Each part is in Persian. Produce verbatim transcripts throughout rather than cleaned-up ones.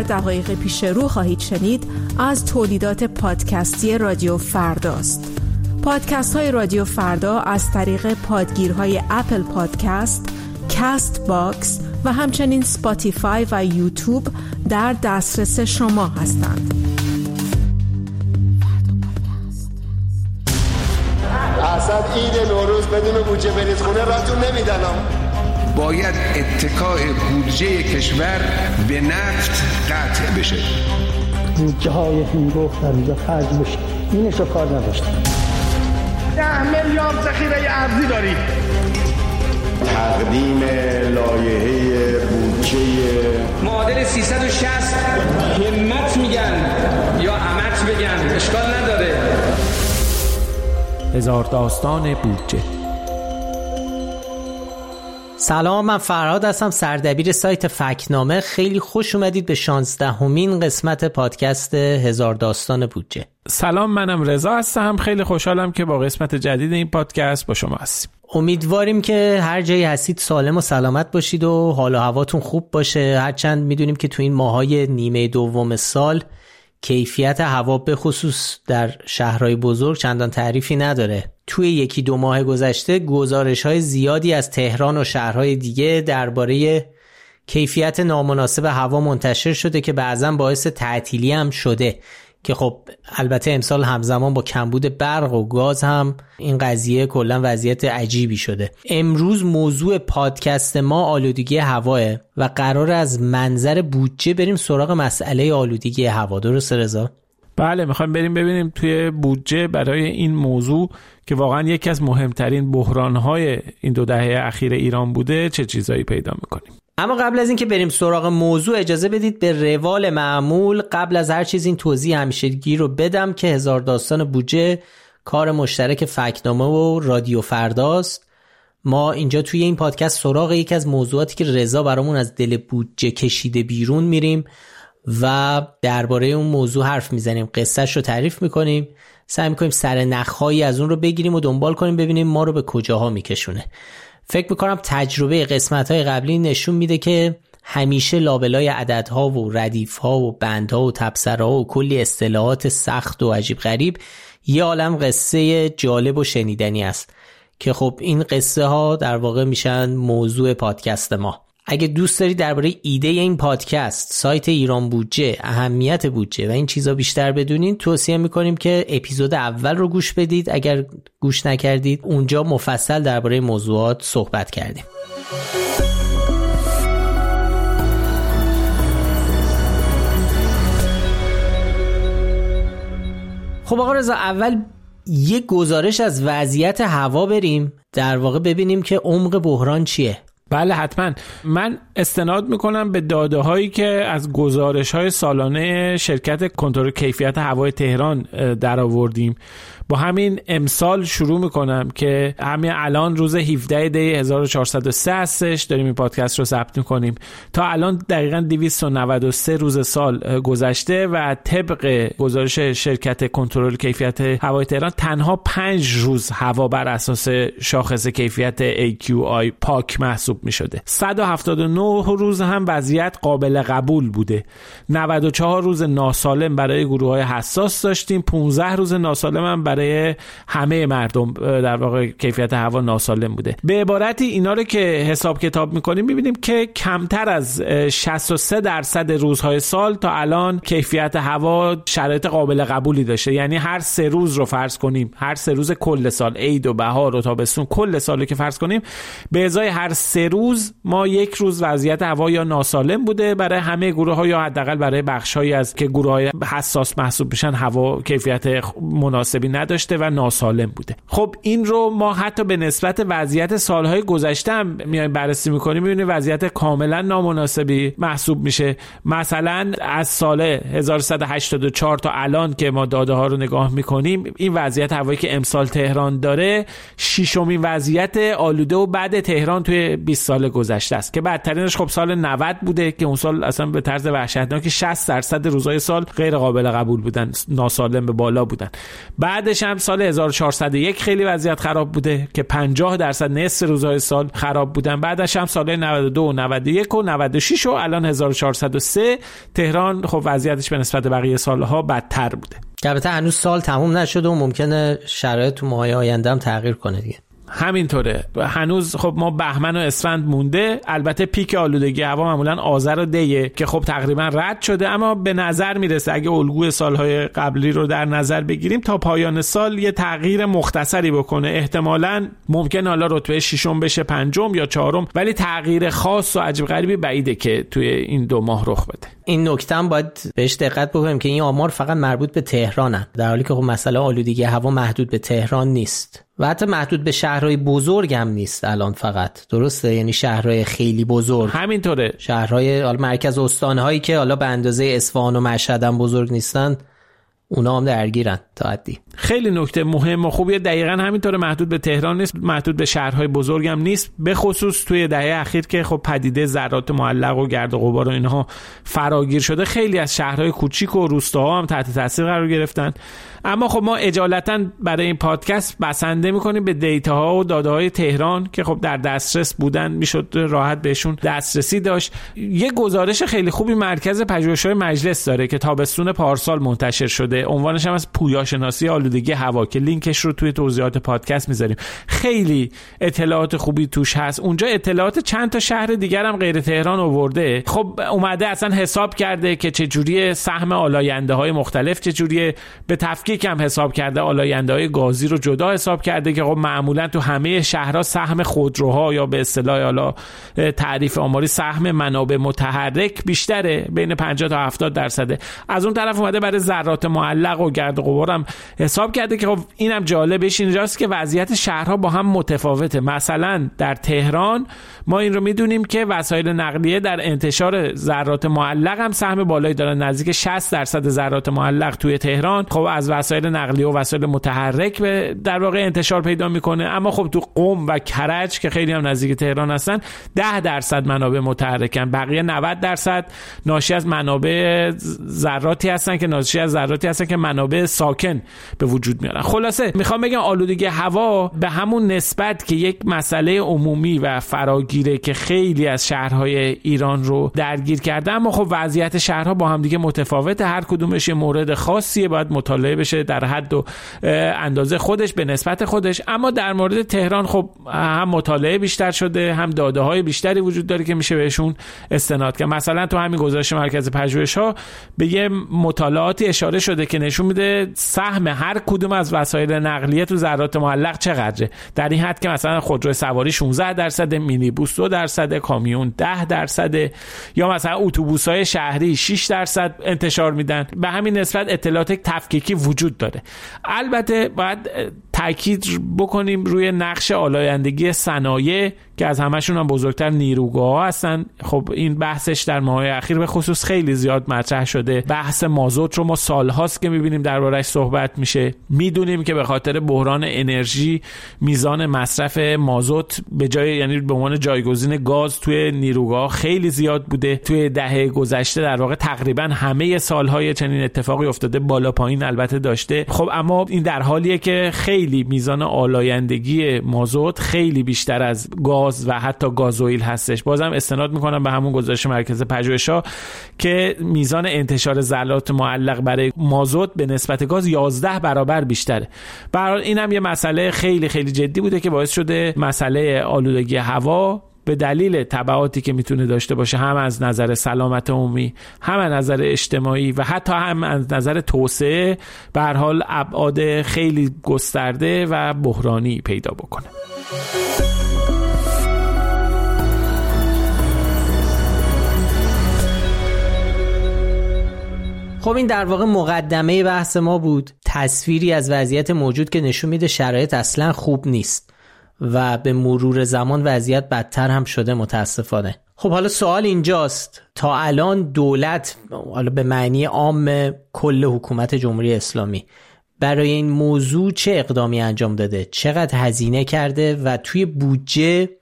دقایق پیش رو خواهید شنید از تولیدات پادکستی رادیو فرداست. پادکست های رادیو فردا از طریق پادگیرهای اپل پادکست، کاست باکس و همچنین سپاتیفای و یوتیوب در دسترس شما هستند. اصلا عید نوروز بدون بودجه برید خونه راتون نمیدنم. باید اتکاء بودجه کشور به نفت قطع بشه. بودجه های هنگفت در اینجا خرج بشه. اینش رو کار نداشتم. ده میلیارد ذخیره ارزی دارید. تقدیم لایحه بودجه معادل سیصد و شصت همت میگن یا همت بگن اشکال نداره. هزار داستان بودجه. سلام، من فرهاد هستم، سردبیر سایت فکتنامه. خیلی خوش اومدید به شانزدهمین قسمت پادکست هزار داستان بودجه. سلام، منم رضا هستم. خیلی خوشحالم که با قسمت جدید این پادکست با شما هستیم. امیدواریم که هر جایی هستید سالم و سلامت باشید و حال و هواتون خوب باشه. هرچند میدونیم که تو این ماهای نیمه دوم سال کیفیت هوا به خصوص در شهرهای بزرگ چندان تعریفی نداره. توی یکی دو ماه گذشته گزارش‌های زیادی از تهران و شهرهای دیگه درباره کیفیت نامناسب هوا منتشر شده که بعضاً باعث تعطیلی هم شده که خب البته امسال همزمان با کمبود برق و گاز هم این قضیه کلا وضعیت عجیبی شده. امروز موضوع پادکست ما آلودگی هواه و قرار از منظر بودجه بریم سراغ مسئله آلودگی هوا. درسته رضا؟ بله، میخوایم بریم ببینیم توی بودجه برای این موضوع که واقعا یکی از مهمترین بحران‌های این دو دهه اخیر ایران بوده چه چیزایی پیدا میکنیم. اما قبل از این که بریم سراغ موضوع اجازه بدید به روال معمول قبل از هر چیز این توضیح همیشگی رو بدم که هزار داستان بودجه کار مشترک فکتنامه و رادیو فرداست. ما اینجا توی این پادکست سراغ یکی از موضوعاتی که رضا برامون از دل بودجه کشیده بیرون میریم و درباره اون موضوع حرف میزنیم، قصهش رو تعریف میکنیم، سعی میکنیم سر نخهایی از اون رو بگیریم و دنبال کنیم ببینیم ما رو به کجاها میکشونه. فکر میکنم تجربه قسمت‌های قبلی نشون میده که همیشه لابلای عددها و ردیف‌ها و بندها و تبصره‌ها و کلی اصطلاحات سخت و عجیب غریب یه عالم قصه جالب و شنیدنی است که خب این قصه ها در واقع میشن موضوع پادکست ما. اگه دوست داری درباره ایده این پادکست، سایت ایران بودجه، اهمیت بودجه و این چیزا بیشتر بدونین، توصیه میکنیم که اپیزود اول رو گوش بدید. اگر گوش نکردید اونجا مفصل درباره موضوعات صحبت کردیم. خب آقا رضا، اول یه گزارش از وضعیت هوا بریم در واقع ببینیم که عمق بحران چیه. بله حتما. من استناد میکنم به داده هایی که از گزارش های سالانه شرکت کنترل کیفیت هوای تهران در آوردیم. با همین امسال شروع میکنم که همین الان روز هفدهم دی هزار و چهارصد و سه هستش، داریم این پادکست رو ضبط میکنیم. تا الان دقیقاً دویست و نود و سه روز سال گذشته و طبق گزارش شرکت کنترل کیفیت هوای تهران تنها پنج روز هوا بر اساس شاخص کیفیت ای کیو آی پاک محسوب میشده. صد و هفتاد و نه روز هم وضعیت قابل قبول بوده. نود و چهار روز ناسالم برای گروه‌های حساس داشتیم. پانزده روز ناسالم هم برای همه مردم در واقع کیفیت هوا ناسالم بوده. به عبارتی اینا رو که حساب کتاب میکنیم میبینیم که کمتر از شصت و سه درصد روزهای سال تا الان کیفیت هوا شرایط قابل قبولی داشته. یعنی هر سه روز رو فرض کنیم، هر سه روز کل سال، عید و بهار و تابستون، کل سال رو که فرض کنیم، به ازای هر سه روز ما یک روز وضعیت هوا یا ناسالم بوده برای همه گروه‌ها یا حداقل برای بخش‌هایی از که گروه‌های حساس محسوب میشن هوا کیفیت مناسبی نداشته و ناسالم بوده. خب این رو ما حتی به نسبت وضعیت سالهای گذشته هم میایم بررسی میکنیم، میبینیم وضعیت کاملا نامناسبی محسوب میشه. مثلا از سال هزار و سیصد و هشتاد و چهار تا الان که ما داده ها رو نگاه میکنیم، این وضعیت هوایی که امسال تهران داره ششمین وضعیت آلوده و بعد تهران توی نیست، سال گذشته است که بدترینش خب سال نود بوده که اون سال اصلا به طرز وحشتناک شصت درصد روزهای سال غیر قابل قبول بودن، ناسالم به بالا بودن. بعدش هم سال هزار و چهارصد و یک خیلی وضعیت خراب بوده که پنجاه درصد نصف روزهای سال خراب بودن. بعدش هم سال نود و دو و نود و یک و نود و شش و الان هزار و چهارصد و سه تهران خب وضعیتش به نسبت بقیه سالها بدتر بوده. البته هنوز سال تموم نشده و ممکنه شرایط تو ماهای آینده هم تغییر کنه دیگه. همینطوره، هنوز خب ما بهمن و اسفند مونده. البته پیک آلودگی هوا معمولا آذر و دیه که خب تقریبا رد شده، اما به نظر میرسه اگه الگوی سالهای قبلی رو در نظر بگیریم تا پایان سال یه تغییر مختصری بکنه. احتمالاً ممکن حالا رتبه ششم بشه، پنجم یا چهارم، ولی تغییر خاص و عجیب غریبی بعیده که توی این دو ماه رخ بده. این نکته هم باید بهش دقت بکنیم که این آمار فقط مربوط به تهرانه، در حالی که خب مسئله آلودگی هوا محدود به تهران نیست و حتی محدود به شهرهای بزرگ هم نیست الان فقط. درسته؟ یعنی شهرهای خیلی بزرگ همینطوره، شهرهای حالا مرکز استانهایی که حالا به اندازه اصفهان و مشهد هم بزرگ نیستن، اونا هم درگیرن تا حدی. خیلی نکته مهم و خوبیه، دقیقاً همینطوره، محدود به تهران نیست، محدود به شهرهای بزرگ هم نیست، به خصوص توی دهه اخیر که خب پدیده ذرات معلق و گرد و غبار و اینها فراگیر شده. خیلی از شهرهای کوچیک و روستاها هم تحت تاثیر قرار گرفتن. اما خب ما اجالتا برای این پادکست بسنده میکنیم به دیتاها و داده‌های تهران که خب در دسترس بودن، میشد راحت بهشون دسترسی داشت. یه گزارش خیلی خوبی مرکز پژوهش‌های مجلس داره که تابستون پارسال منتشر شده، عنوانش هم از پویاشناسی آلودگی هوا که لینکش رو توی توضیحات پادکست میذاریم. خیلی اطلاعات خوبی توش هست. اونجا اطلاعات چند تا شهر دیگر هم غیر تهران آورده. خب اومده اصلا حساب کرده که چه جوری سهم آلاینده‌های مختلف چه جوری، به تفکیک هم حساب کرده آلاینده‌های گازی رو جدا حساب کرده که خب معمولا تو همه شهرها سهم خودروها یا به اصطلاح حالا تعریف آماری سهم منابع متحرک بیشتره، بین پنجاه تا هفتاد درصده. از اون طرف اومده برای ذرات معلق و گرد و غبار هم حساب کرده که خب اینم جالبش اینجاست که وضعیت شهرها با هم متفاوته. مثلا در تهران ما این رو میدونیم که وسایل نقلیه در انتشار ذرات معلق هم سهم بالایی دارن، نزدیک شصت درصد ذرات معلق توی تهران خب از وسایل نقلیه و وسایل متحرک به در واقع انتشار پیدا میکنه. اما خب تو قم و کرج که خیلی هم نزدیک تهران هستن ده درصد منابع متحرکن، بقیه نود درصد ناشی از منابع ذراتی هستن که ناشی از ذراتی هستن که منابع ساکن به وجود میارن. خلاصه میخوام بگم آلودگی هوا به همون نسبت که یک مسئله عمومی و فراگیره که خیلی از شهرهای ایران رو درگیر کرده، اما خب وضعیت شهرها با هم دیگه متفاوته، هر کدومش یه مورد خاصیه، باید مطالعه بشه در حد و اندازه خودش به نسبت خودش. اما در مورد تهران خب هم مطالعه بیشتر شده، هم داده های بیشتری وجود داره که میشه بهشون استناد کرد. مثلا تو همین گزارش مرکز پژوهش‌ها به یه مطالعاتی اشاره شده که نشون میده سهم هر کدوم از وسایل نقلیه تو ذرات معلق چقدره، در این حد که مثلا خودرو سواری شانزده درصد، مینیبوس دو درصد، کامیون ده درصد، یا مثلا اتوبوس‌های شهری شش درصد انتشار میدن. به همین نسبت اطلاعات تفکیکی وجود داره. البته باید تاکید بکنیم روی نقش آلایندگی صنایع که از همشون هم بزرگتر نیروگاه‌ها هستن. خب این بحثش در ماهای اخیر به خصوص خیلی زیاد مطرح شده. بحث مازوت رو ما سال‌هاست که می‌بینیم درباره‌اش صحبت میشه. میدونیم که به خاطر بحران انرژی میزان مصرف مازوت به جای یعنی به عنوان جایگزین گاز توی نیروگاه خیلی زیاد بوده. توی دهه گذشته در واقع تقریبا همه سال‌های چنین اتفاقی افتاده، بالا پایین البته داشته. خب اما این در حالیه که خیلی میزان آلایندگی مازوت خیلی بیشتر از گاز و حتی گازوئیل هستش. بازم استناد میکنم به همون گزارش مرکز پژوهش‌ها که میزان انتشار ذرات معلق برای مازوت به نسبت گاز یازده برابر بیشتره. به هر حال اینم یه مسئله خیلی خیلی جدی بوده که باعث شده مسئله آلودگی هوا به دلیل تبعاتی که میتونه داشته باشه، هم از نظر سلامت عمومی، هم از نظر اجتماعی و حتی هم از نظر توسعه، به هر حال ابعاد خیلی گسترده و بحرانی پیدا بکنه. خب این در واقع مقدمه بحث ما بود، تصویری از وضعیت موجود که نشون میده شرایط اصلا خوب نیست و به مرور زمان وضعیت بدتر هم شده متاسفانه. خب حالا سوال اینجاست، تا الان دولت، حالا به معنی عام کل حکومت جمهوری اسلامی، برای این موضوع چه اقدامی انجام داده؟ چقدر هزینه کرده و توی بودجه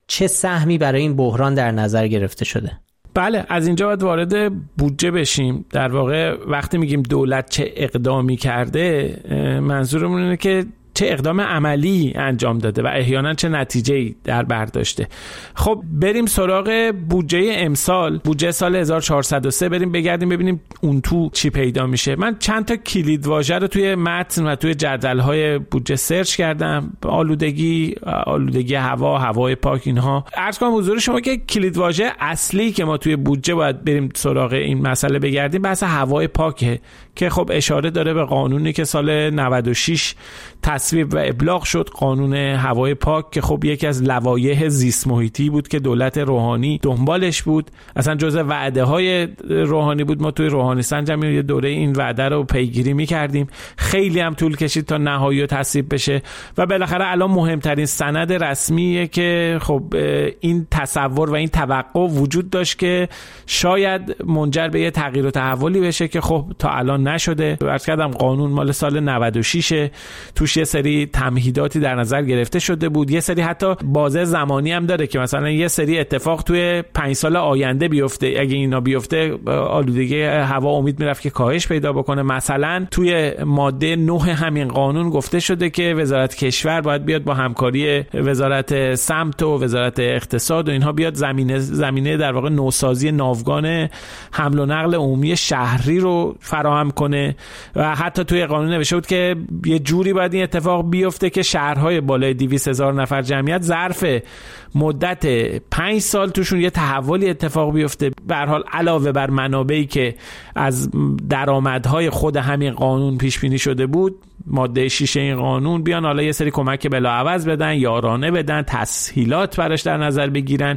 چه سهمی برای این بحران در نظر گرفته شده؟ بله، از اینجا باید وارد بودجه بشیم. در واقع وقتی میگیم دولت چه اقدامی کرده، منظورمون اینه که چه اقدام عملی انجام داده و احیانا چه نتیجه‌ای در بر داشته. خب بریم سراغ بودجه امسال، بودجه سال هزار و چهارصد و سه، بریم بگردیم ببینیم اون تو چی پیدا میشه. من چند تا کلید واژه رو توی متن و توی جدول‌های بودجه سرچ کردم. آلودگی، آلودگی هوا، هوای پاک، اینها. عرض کنم حضور شما که کلید واژه اصلی که ما توی بودجه باید بریم سراغ این مسئله بگردیم بحث هوای پاکه که خب اشاره داره به قانونی که سال نود و شش تصویب و ابلاغ شد، قانون هوای پاک، که خب یکی از لوایح زیست محیطی بود که دولت روحانی دنبالش بود. اصلا جزء وعده های روحانی بود. ما توی روحانی سنج هم یه دوره این وعده رو پیگیری می‌کردیم. خیلی هم طول کشید تا نهایی و تصویب بشه و بالاخره الان مهمترین سند رسمیه که خب این تصور و این توقع وجود داشت که شاید منجر به یه تغییر و تحولی بشه که خب تا الان نشده. عرض کردم قانون مال سال نود و شش، توش یه سری تمهیداتی در نظر گرفته شده بود. یه سری حتی بازه زمانی هم داره که مثلا یه سری اتفاق توی پنج سال آینده بیفته. اگه اینا بیفته آلودگی هوا امید میرفت که کاهش پیدا بکنه. مثلا توی ماده نه همین قانون گفته شده که وزارت کشور باید بیاد با همکاری وزارت سمت و وزارت اقتصاد و اینها بیاد زمینه زمینه در واقع نوسازی ناوگان حمل و نقل عمومی شهری رو فراهم کنه و حتی توی قانون نوشته بود که یه جوری باید این اتفاق بیفته که شهرهای بالای دویست هزار نفر جمعیت ظرف مدت پنج سال توشون یه تحولی اتفاق بیفته. به هر حال علاوه بر منابعی که از درآمدهای خود همین قانون پیش بینی شده بود، ماده شش این قانون بیان حالا یه سری کمک بلاعوض بدن، یارانه بدن، تسهیلات براش در نظر بگیرن،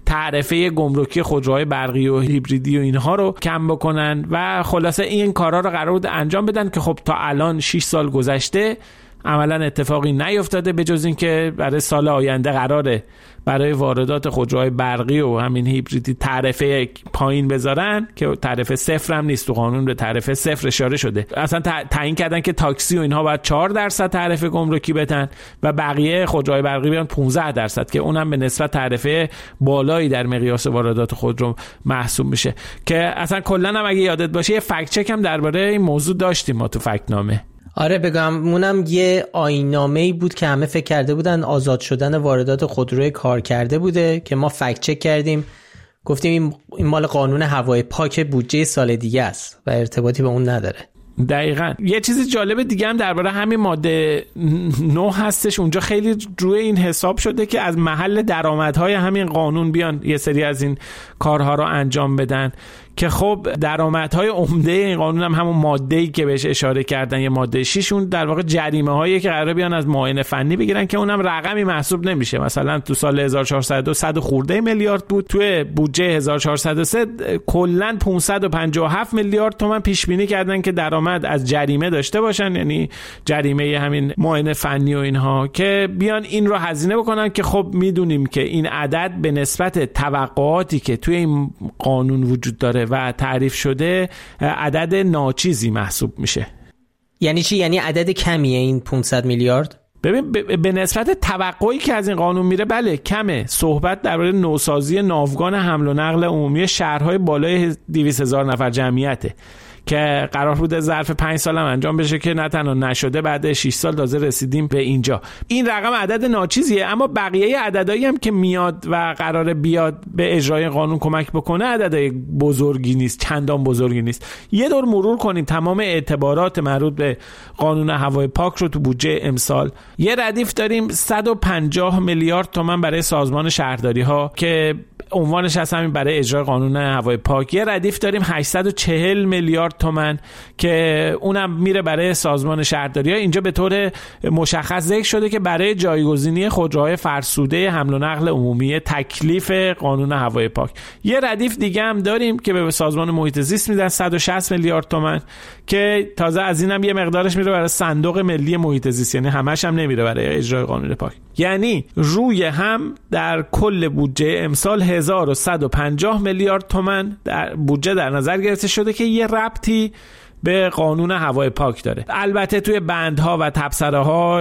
تعرفه گمرکی خودروهای برقی و هیبریدی و اینها رو کم بکنن و خلاصه این کارا رو قرار بود انجام بدن که خب تا الان شش سال گذشته عملا اتفاقی نیفتاده، به جز این که برای سال آینده قراره برای واردات خودروهای برقی و همین هیبریدی تعرفه پایین بذارن که تعرفه صفر هم نیست، تو قانون به تعرفه صفر اشاره شده. اصلا تعیین کردن که تاکسی و اینها باید چهار درصد تعرفه گمرکی بدن و بقیه خودروهای برقی بیان پانزده درصد که اونم به نسبت تعرفه بالایی در مقیاس واردات خودرو محسوب میشه. که اصلا کلا هم اگه یادت باشه یه فکت چک هم درباره این موضوع داشتیم ما تو فکت نامه. آره بگم، اونم یه آیین‌نامه‌ای بود که همه فکر کرده بودن آزاد شدن واردات خودروی کار کرده بوده که ما فکت چک کردیم، گفتیم این مال قانون هوای پاک بودجه سال دیگه است و ارتباطی به اون نداره. دقیقاً. یه چیز جالب دیگه هم درباره همین ماده نه هستش، اونجا خیلی روی این حساب شده که از محل درآمدهای همین قانون بیان یه سری از این کارها رو انجام بدن که خب درآمدهای عمده این قانون هم همون ماده‌ای که بهش اشاره کردن، یه ماده شش، اون در واقع جریمه هایی که قراره بیان از معاینه فنی بگیرن که اونم رقمی محسوب نمیشه. مثلا تو سال هزار و چهارصد و دو صد خورده میلیارد بود، توی بودجه هزار و چهارصد و سه کلا پانصد و پنجاه و هفت میلیارد تومان پیش بینی کردن که درآمد از جریمه داشته باشن، یعنی جریمه همین معاینه فنی و اینها، که بیان این رو هزینه بکنن که خب میدونیم که این عدد به نسبت توقعاتی که توی این قانون وجود داره و تعریف شده عدد ناچیزی محسوب میشه. یعنی چی؟ یعنی عدد کمیه این پانصد میلیارد؟ ببین به نسبت توقعی که از این قانون میره بله کمه. صحبت درباره نوسازی ناوگان حمل و نقل عمومی شهرهای بالای دویست هزار نفر جمعیته که قرار بوده ظرف پنج سال هم انجام بشه که نه تنها نشده، بعد شش سال تازه رسیدیم به اینجا. این رقم عدد ناچیزیه، اما بقیه عددایی هم که میاد و قراره بیاد به اجرای قانون کمک بکنه عددای بزرگی نیست، چندان بزرگی نیست. یه دور مرور کنیم تمام اعتبارات مربوط به قانون هوای پاک رو تو بودجه امسال. یه ردیف داریم صد و پنجاه میلیارد تومان برای سازمان شهرداری ها که عنوانش هست همین برای اجرای قانون هوای پاک. یه ردیف داریم هشتصد و چهل میلیارد تومان که اونم میره برای سازمان شهرداری ها. اینجا به طور مشخص ذکر شده که برای جایگزینی خودروهای فرسوده حمل و نقل عمومی تکلیف قانون هوای پاک. یه ردیف دیگه هم داریم که به سازمان محیط زیست میدن صد و شصت میلیارد تومان که تازه از اینم یه مقدارش میره برای صندوق ملی محیط زیست، یعنی همش هم نمیره برای اجرای قانون پاک. یعنی روی هم در کل بودجه امسال هزار و صد و پنجاه میلیارد تومان در بودجه در نظر گرفته شده که یه ربطی به قانون هوای پاک داره. البته توی بندها و تبصره ها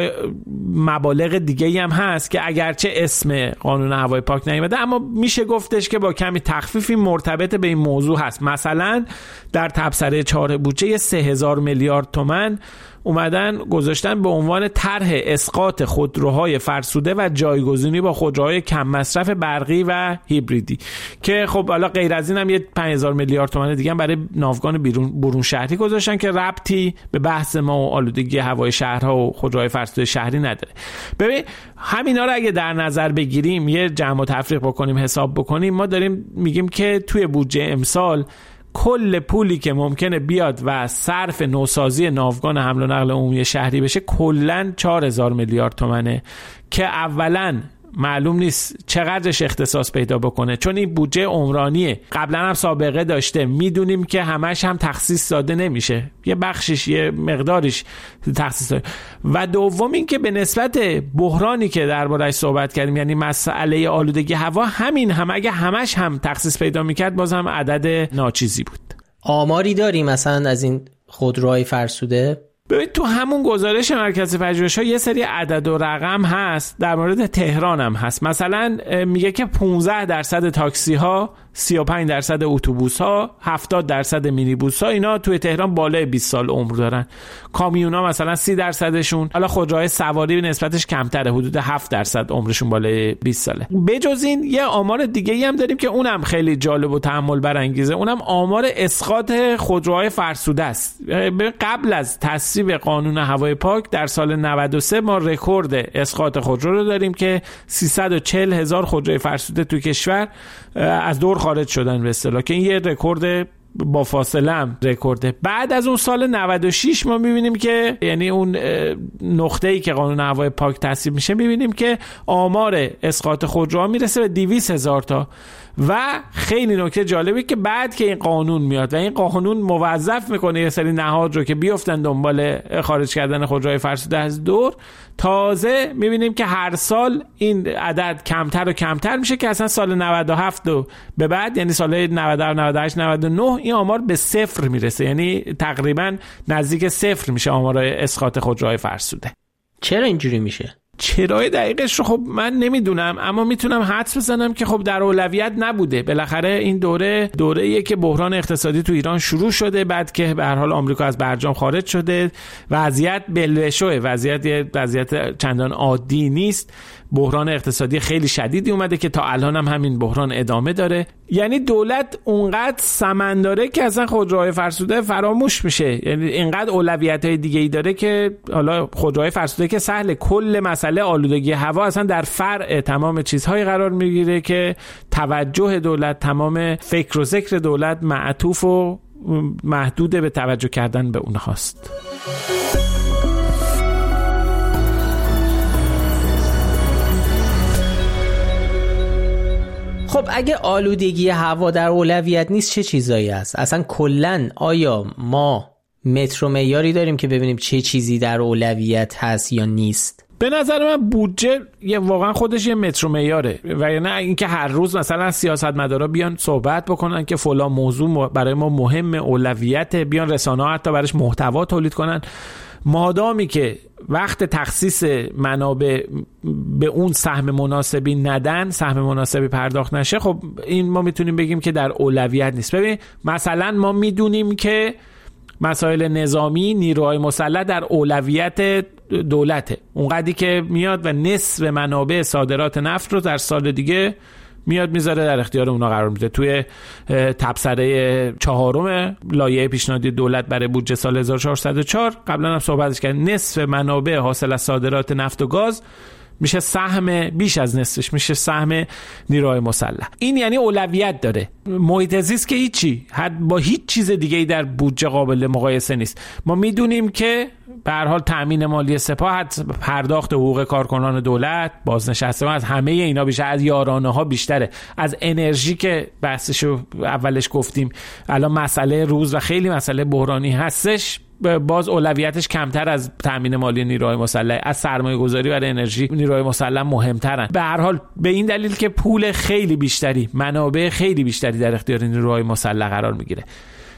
مبالغ دیگه‌ای هم هست که اگرچه اسم قانون هوای پاک نیامده، اما میشه گفتش که با کمی تخفیفی مرتبط به این موضوع هست. مثلا در تبصره چهار بودجه سه هزار میلیارد تومان اومدن گذاشتن به عنوان طرح اسقاط خودروهای فرسوده و جایگزینی با خودروهای کم مصرف برقی و هیبریدی، که خب حالا غیر از این هم یه پنج هزار میلیارد تومان دیگه هم برای ناوگان بیرون برون شهری گذاشتن که ربطی به بحث ما و آلودگی هوای شهرها و خودروهای فرسوده شهری نداره. ببین همینا رو اگه در نظر بگیریم، یه جمع و تفریق بکنیم، حساب بکنیم، ما داریم میگیم که توی بودجه امسال کل پولی که ممکنه بیاد و صرف نوسازی ناوگان حمل و نقل عمومی شهری بشه کلاً چهار هزار میلیارد تومانه، که اولاً معلوم نیست چقدرش اختصاص پیدا بکنه، چون این بودجه عمرانیه، قبلا هم سابقه داشته، میدونیم که همش هم تخصیص داده نمیشه، یه بخشش یه مقدارش تخصیص داده. و دوم این که به نسبت بحرانی که درباره‌اش صحبت کردیم، یعنی مسئله آلودگی هوا، همین هم اگه همش هم تخصیص پیدا میکرد باز هم عدد ناچیزی بود. آماری داری مثلا از این خودروهای فرسوده؟ ببین تو همون گزارش مرکز پژوهش‌ها یه سری عدد و رقم هست، در مورد تهران هم هست. مثلا میگه که پانزده درصد تاکسی ها، سی و پنج درصد اتوبوس ها، هفتاد درصد مینیبوس ها اینا توی تهران بالای بیست سال عمر دارن. کامیونا مثلا سی درصدشون، حالا خودروهای سواری نسبتش کمتره، حدود هفت درصد عمرشون بالای بیست ساله. بجز این یه آمار دیگه‌ای هم داریم که اونم خیلی جالب و تأمل برانگیزه، اونم آمار اسقاط خودروهای فرسوده است. قبل از تصویب قانون هوای پاک در سال نود و سه ما رکورد اسقاط خودرو رو داریم که سیصد و چهل هزار خودروی فرسوده توی کشور از دور خارج شدن به اصطلاح، که این یه رکورد با فاصله هم رکورده. بعد از اون سال نود و شش ما میبینیم که یعنی اون نقطه‌ای که قانون هوای پاک تصویب میشه، میبینیم که آمار اسقاط خودروها میرسه به دویست هزار تا. و خیلی نکته جالبی که بعد که این قانون میاد و این قانون موظف میکنه یه سری نهاد رو که بیفتن دنبال خارج کردن خودروهای فرسوده از دور، تازه میبینیم که هر سال این عدد کمتر و کمتر میشه که اصلا سال نود و هفت و به بعد، یعنی سال نود و هفت نود و هشت نود و نه این آمار به صفر میرسه، یعنی تقریبا نزدیک صفر میشه آمار اسقاط خودروهای فرسوده. چرا اینجوری میشه؟ چرای دقیقش رو خب من نمیدونم، اما میتونم حدس بزنم که خب در اولویت نبوده. بالاخره این دوره دوره‌ایه که بحران اقتصادی تو ایران شروع شده، بعد که به هر حال آمریکا از برجام خارج شده، وضعیت بلوشوه، وضعیت وضعیت چندان عادی نیست، بحران اقتصادی خیلی شدیدی اومده که تا الان هم همین بحران ادامه داره. یعنی دولت اونقدر سمن داره که اصلا خودروهای فرسوده فراموش میشه، یعنی اینقدر اولویت‌های دیگه‌ای داره که حالا خودروهای فرسوده که سهل، کل مسئله آلودگی هوا اصلا در فرع تمام چیزهای قرار میگیره که توجه دولت، تمام فکر و ذکر دولت معطوف و محدود به توجه کردن به اونهاست. خب اگه آلودگی هوا در اولویت نیست چه چیزایی هست؟ اصلا کلن آیا ما متر و معیاری داریم که ببینیم چه چیزی در اولویت هست یا نیست؟ به نظر من بودجه یه واقعا خودش یه متر و معیاره، و یا نه اینکه هر روز مثلا سیاستمدارا بیان صحبت بکنن که فلان موضوع برای ما مهم، اولویت، بیان رسانه‌ها حتی براش محتوا تولید کنن. مادامی که وقت تخصیص منابع به اون سهم مناسبی ندن، سهم مناسبی پرداخت نشه، خب این ما میتونیم بگیم که در اولویت نیست. ببین مثلا ما میدونیم که مسائل نظامی، نیروهای مسلح در اولویت دولته، اونقدری که میاد و نصف منابع صادرات نفت رو در سال دیگه میاد میذاره در اختیار اونا قرار میده. توی تبصره چهارم لایحه پیشنهادی دولت برای بودجه سال هزار و چهارصد و چهار قبلا هم صحبتش کردیم، نصف منابع حاصل از صادرات نفت و گاز میشه سهم، بیش از نصفش میشه سهم نیروهای مسلح. این یعنی اولویت داره. محیط زیست که هیچی، حد با هیچ چیز دیگه‌ای در بودجه قابل مقایسه نیست. ما میدونیم که به هر حال تامین مالی سپاه، پرداخت حقوق کارکنان دولت، بازنشستگان، از همه اینا بیشتر، از یارانه ها بیشتره، از انرژی که بحثشو اولش گفتیم الان مسئله روز و خیلی مسئله بحرانی هستش، باز اولویتش کمتر از تامین مالی نیروهای مسلح، از سرمایه گذاری برای انرژی نیروهای مسلح مهمترن. به هر حال به این دلیل که پول خیلی بیشتری، منابع خیلی بیشتری در اختیار نیروهای مسلح قرار میگیره.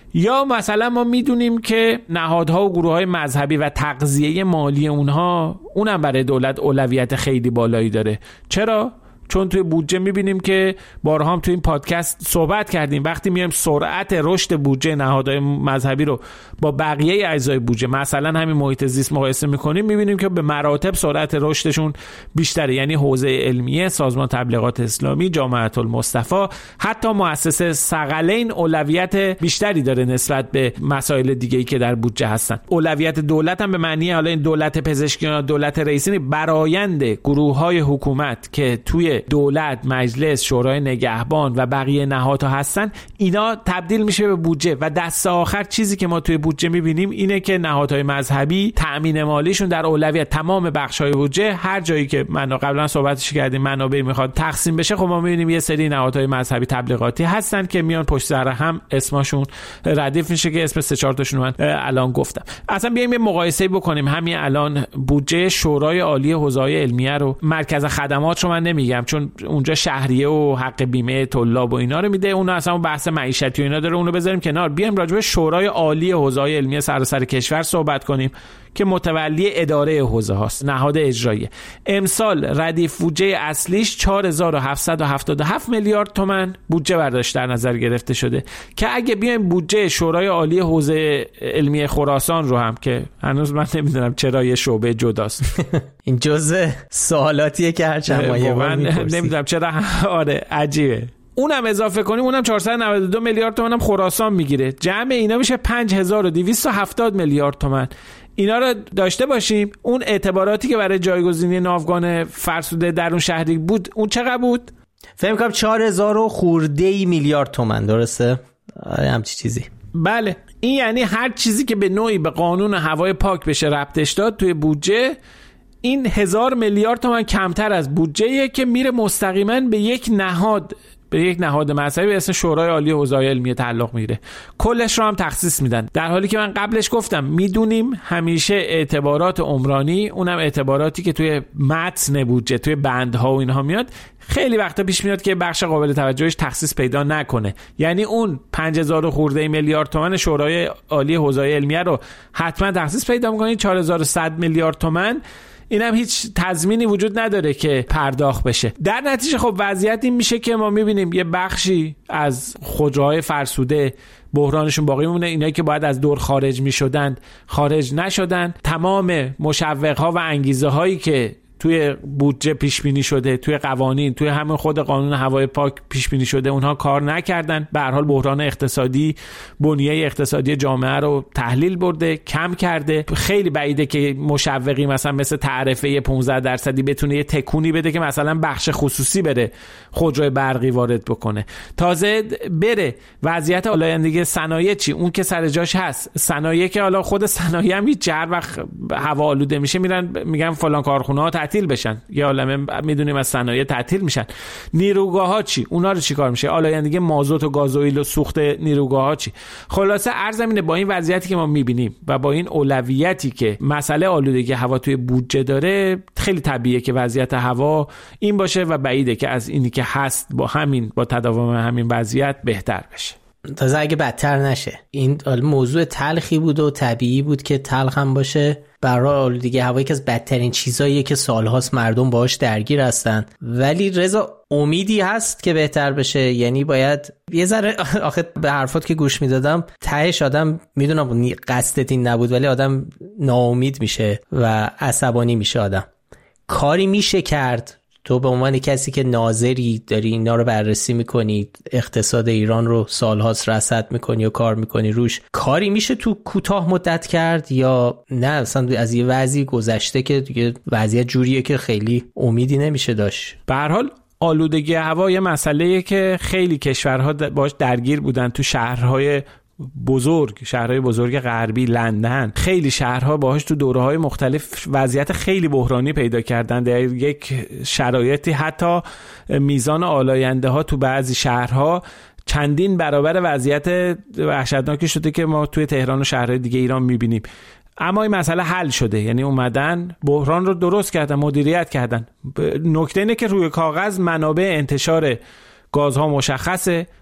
یا مثلا ما میدونیم که نهادها و گروه‌های مذهبی و تغذیه مالی اونها اونم برای دولت اولویت خیلی بالایی داره. چرا؟ چون توی بودجه میبینیم که بارها هم توی این پادکست صحبت کردیم، وقتی میایم سرعت رشد بودجه نهادهای مذهبی رو با بقیه اجزای بودجه مثلا همین محیط زیست مقایسه میکنیم، میبینیم که به مراتب سرعت رشدشون بیشتره. یعنی حوزه علمیه، سازمان تبلیغات اسلامی، جامعه المصطفی، حتی مؤسسه ثقلین اولویت بیشتری داره نسبت به مسائل دیگه‌ای که در بودجه هستن. اولویت دولت هم به معنی حالا این دولت پزشکیان، دولت رئیسی، برآیند گروه‌های حکومت که توی دولت، مجلس، شورای نگهبان و بقیه نهادها هستن، اینا تبدیل میشه به بودجه و دست آخر چیزی که ما توی بودجه میبینیم اینه که نهادهای مذهبی تأمین مالیشون در اولویت تمام بخش‌های بودجه، هر جایی که من قبلا صحبتش کردیم منابع میخواد تقسیم بشه، خب ما میبینیم یه سری نهادهای مذهبی تبلیغاتی هستن که میان پشت سر هم اسمشون ردیف میشه که اسم سه چهار تاشون من الان گفتم. اصلا بیایم یه مقایسه بکنیم. همین الان بودجه شورای عالی حوزه‌های علمیه رو، مرکز خدمات رو من نمیگم چون اونجا شهریه و حق بیمه طلاب و اینا رو میده، اون اصلا بحث معیشتی و اینا داره، اونو بذاریم کنار. بیایم راجع به شورای عالی حوزه‌های علمیه سراسر کشور صحبت کنیم که متولی اداره حوزه هاست، نهاد اجرایی. امسال ردیف بودجه اصلیش چهار هزار و هفتصد و هفتاد و هفت میلیارد تومان بودجه برداشت در نظر گرفته شده که اگه بیایم بودجه شورای عالی حوزه علمیه خراسان رو هم، که هنوز من نمیدونم چرا یه شعبه جداست این جزء سوالاتیه که هر چند ماه یه بار میپرسی، نمیدونم چرا، آره عجیبه، اونم اضافه کنیم اونم چهارصد و نود و دو میلیارد تومان هم خراسان میگیره، جمع اینا میشه پنج هزار و دویست و هفتاد میلیارد تومان. اینا رو داشته باشیم. اون اعتباراتی که برای جایگزینی ناوگان فرسوده در اون شهری بود اون چقدر بود؟ فهم کنم چهار هزار و خورده میلیارد تومان، درسته؟ آره همچی چیزی. بله، این یعنی هر چیزی که به نوعی به قانون هوای پاک بشه ربطش داد توی بودجه، این هزار میلیارد تومان کمتر از بودجه‌ایه که میره مستقیما به یک نهاد، به یک نهاد مذهبی به اسم شورای عالی حوزه‌های علمیه تعلق میگیره. کلش رو هم تخصیص میدن، در حالی که من قبلش گفتم میدونیم همیشه اعتبارات عمرانی، اونم اعتباراتی که توی متن بودجه، توی بندها و اینها میاد، خیلی وقتا پیش میاد که بخش قابل توجهش تخصیص پیدا نکنه. یعنی اون پنج هزار خورده میلیارد تومان شورای عالی حوزه‌های علمیه رو حتما تخصیص پیدا می‌کنید. چهار هزار و صد میلیارد تومان اینم هیچ تضمینی وجود نداره که پرداخت بشه. در نتیجه خب وضعیت این میشه که ما میبینیم یه بخشی از خودروهای فرسوده بحرانشون باقی میمونه، اینایی که باید از دور خارج میشدن خارج نشدن، تمام مشوقها و انگیزه هایی که توی بودجه پیش بینی شده، توی قوانین، توی همین خود قانون هوای پاک پیش بینی شده، اونها کار نکردن. به هر حال بحران اقتصادی بنیه اقتصادی جامعه رو تحلیل برده، کم کرده. خیلی بعیده که مشوقی مثلا مثل تعرفه پانزده درصدی بتونه یه تکونی بده که مثلا بخش خصوصی بره خودروی برقی وارد بکنه. تازه بره وضعیت آلایندگی صنایع چی؟ اون که سر جاش هست. صنایع که حالا خود صنایع هم هیچ هر وقت هوا آلوده میشه میرن میگن فلان کارخونه‌ها تعطیل بشن، یا عالمه میدونیم از صنایع تعطیل میشن. نیروگاه‌ها چی؟ اونا رو چیکار میشه؟ آلایندگی مازوت و گازوئیل و سوخت نیروگاه‌ها چی؟ خلاصه عرض اینه با این وضعیتی که ما میبینیم و با این اولویتی که مسئله آلودگی هوا توی بودجه داره، خیلی طبیعیه که وضعیت هوا این باشه و بعیده که از اینی که هست با همین با تداوم همین وضعیت بهتر بشه. تازه اگه بدتر نشه. این موضوع تلخی بود و طبیعی بود که تلخ هم باشه. برای آلودگی هوایی که از بدترین چیزاییه که سالهاست مردم باهاش درگیر هستن، ولی رضا امیدی هست که بهتر بشه. یعنی باید یه ذره، آخه به حرفات که گوش میدادم تهش آدم میدونم قصدت این نبود، ولی آدم ناامید میشه و عصبانی میشه. آدم کاری میشه کرد. تو به عنوان کسی که ناظری داری اینا رو بررسی میکنی، اقتصاد ایران رو سالهاست رصد میکنی و کار میکنی روش، کاری میشه تو کوتاه مدت کرد یا نه اصلا از یه وضعی گذشته که دیگه وضعیت جوریه که خیلی امیدی نمیشه داشت؟ به هر حال آلودگی هوا یه مسئله‌ایه که خیلی کشورها باش درگیر بودن. تو شهرهای بزرگ، شهرهای بزرگ غربی، لندن، خیلی شهرها باهاش تو دوره‌های مختلف وضعیت خیلی بحرانی پیدا کردن. در یک شرایطی حتی میزان آلاینده ها تو بعضی شهرها چندین برابر وضعیت وحشتناکی شده که ما توی تهران و شهرهای دیگه ایران میبینیم. اما این مسئله حل شده، یعنی اومدن بحران رو درست کردن، مدیریت کردن. نکته اینه که روی کاغذ منابع انتشار گازها مشخصه،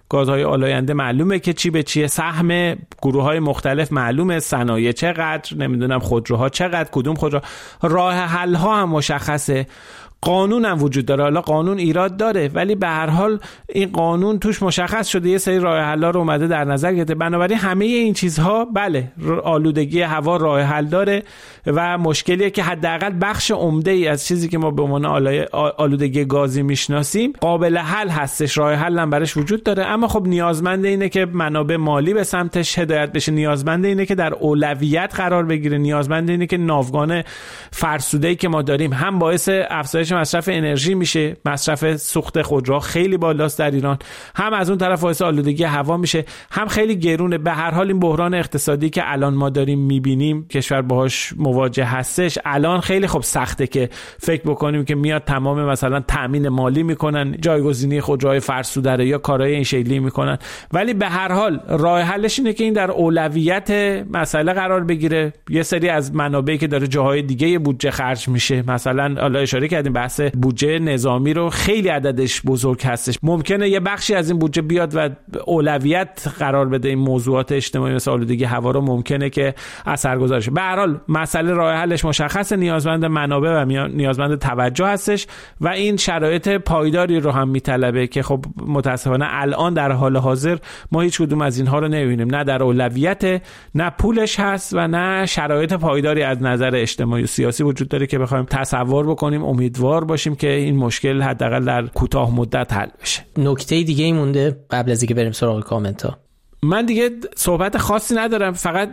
گازهای آلاینده معلومه که چی به چیه، سهم گروه‌های مختلف معلومه، صنایع چقدر، نمیدونم خودروها چقدر، کدوم خودرو، راه حل ها هم مشخصه، قانون هم وجود داره. حالا قانون ایراد داره ولی به هر حال این قانون توش مشخص شده، یه سری راه حل ها رو اومده در نظر گرفته. بنابراین همه این چیزها بله آلودگی هوا راه حل داره و مشکلیه که حداقل بخش عمده ای از چیزی که ما به عنوان آلودگی گازی میشناسیم قابل حل هستش، راه حل هم براش وجود داره. اما خب نیازمند اینه که منابع مالی به سمتش هدایت بشه، نیازمند اینه که در اولویت قرار بگیره، نیازمند اینه که ناوگان فرسوده‌ای که ما داریم هم باعث افزایش مصرف انرژی میشه، مصرف سوخت خودرو خیلی بالاست در ایران، هم از اون طرف باعث آلودگی هوا میشه، هم خیلی گرونه. به هر حال این بحران اقتصادی که الان ما داریم میبینیم کشور باهاش مواجه هستش، الان خیلی خب سخته که فکر بکنیم که میاد تمام مثلا تامین مالی میکنن، جایگزینی خودروهای فرسوده رو یا کارهای این شکلی میکنن، ولی به هر حال راه حلش اینه که این در اولویت مسئله قرار بگیره. یه سری از منابعی که داره جاهای دیگه بودجه خرج میشه، مثلا حالا اشاره کردیم بحث بودجه نظامی رو، خیلی عددش بزرگ هستش، ممکنه یه بخشی از این بودجه بیاد و اولویت قرار بده این موضوعات اجتماعی مثل آلودگی هوا رو، ممکنه که اثرگذار شه. به هر حال مسئله راه حلش مشخصه، نیازمند منابع و نیازمند توجه هستش و این شرایط پایداری رو هم میطلبه که خب متاسفانه الان در حال حاضر ما هیچ کدوم از اینها رو نمیبینیم، نه در اولویت، نه پولش هست و نه شرایط پایداری از نظر اجتماعی و سیاسی وجود داره که بخوایم تصور بکنیم امیدوار باشیم که این مشکل حداقل در کوتاه مدت حل بشه. نکته دیگه ای مونده قبل از اینکه بریم سراغ کامنت ها؟ من دیگه صحبت خاصی ندارم، فقط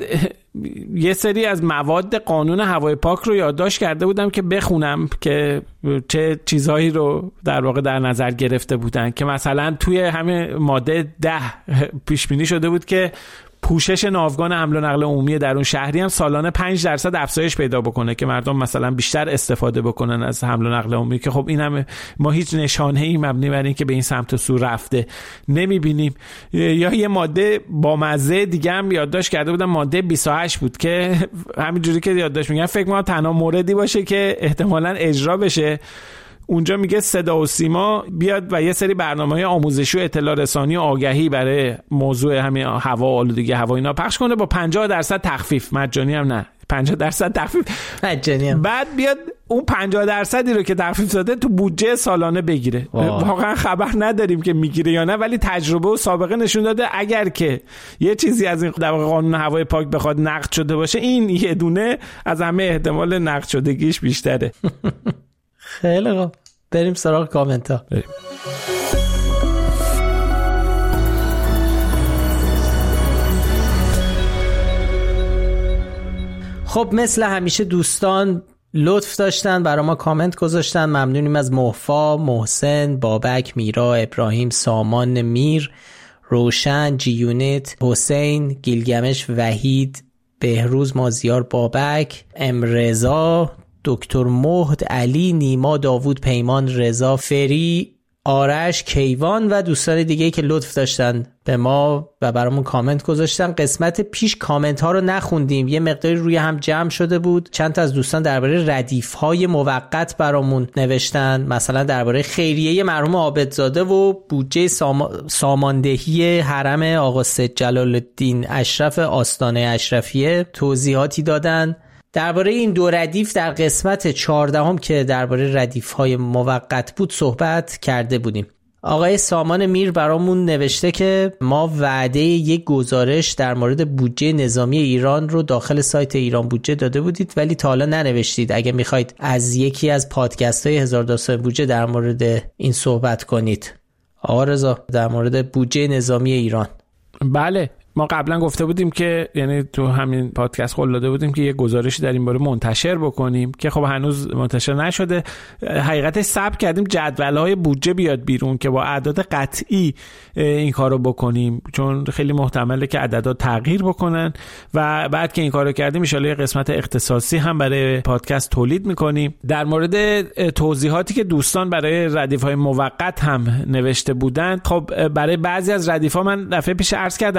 یه سری از مواد قانون هوای پاک رو یادداشت کرده بودم که بخونم که چه چیزهایی رو در واقع در نظر گرفته بودن، که مثلا توی همین ماده ده پیش بینی شده بود که پوشش ناوگان حمل و نقل عمومی درون شهری هم سالانه پنج درصد افزایش پیدا بکنه که مردم مثلا بیشتر استفاده بکنن از حمل و نقل عمومی، که خب این هم ما هیچ نشانه‌ای مبنی بر این که به این سمت و سو رفته نمیبینیم. یا یه ماده با مزه دیگه هم یادداشت کرده بودم، ماده بیست و هشت بود که همینجوری که یادداشت میگن فکر کنم تنها موردی باشه که احتمالاً اجرا بشه. اونجا میگه صدا و سیما بیاد و یه سری برنامه‌های آموزشی و اطلاع رسانی و آگهی برای موضوع همین هوا و آلودگی هوا اینا پخش کنه با پنجاه درصد تخفیف، مجانی هم نه، پنجاه درصد تخفیف مجانی هم. بعد بیاد اون پنجاه درصدی رو که تخفیف داده تو بودجه سالانه بگیره. واقعا خبر نداریم که میگیره یا نه، ولی تجربه و سابقه نشون داده اگر که یه چیزی از این در واقع قانون هوای پاک بخواد نقد شده باشه، این یه دونه از همه احتمال نقد شدگیش بیشتره. خیلی خوب، بریم سراغ کامنت ها. بریم. خب مثل همیشه دوستان لطف داشتن برای ما کامنت گذاشتن، ممنونیم از محفا، محسن، بابک، میرا، ابراهیم، سامان، میر، روشن، جیونت، حسین، گیلگمش، وحید، بهروز، مازیار، بابک، امرزا، دکتر مهد، علی، نیما، داوود، پیمان، رضا، فری، آرش، کیوان و دوستان دیگه که لطف داشتن به ما و برامون کامنت گذاشتن. قسمت پیش کامنت ها رو نخوندیم، یه مقداری روی هم جمع شده بود. چند تا از دوستان درباره ردیف های موقت برامون نوشتن، مثلا درباره خیریه مرحوم عابدزاده و بودجه سام... ساماندهی حرم آقا سید جلال الدین اشرف آستانه اشرفیه توضیحاتی دادن. درباره این دو ردیف در قسمت چهاردهم که درباره ردیف‌های موقت بود صحبت کرده بودیم. آقای سامان میر برامون نوشته که ما وعده یک گزارش در مورد بودجه نظامی ایران رو داخل سایت ایران بودجه داده بودید ولی تا حالا ننوشتید. اگه میخواید از یکی از پادکست‌های هزار داستان بودجه در مورد این صحبت کنید. آقا رضا، در مورد بودجه نظامی ایران. بله، ما قبلا گفته بودیم که یعنی تو همین پادکست قول داده بودیم که یه گزارشی در این باره منتشر بکنیم که خب هنوز منتشر نشده. حقیقتش صبر کردیم جدول‌های بودجه بیاد بیرون که با اعداد قطعی این کارو بکنیم، چون خیلی محتمله که عددها تغییر بکنن و بعد که این کارو کردیم ان شاءالله قسمت اختصاصی هم برای پادکست تولید میکنیم. در مورد توضیحاتی که دوستان برای ردیف‌های موقت هم نوشته بودن، خب برای بعضی از ردیف‌ها من دفعه پیش عرض کردم ما نمی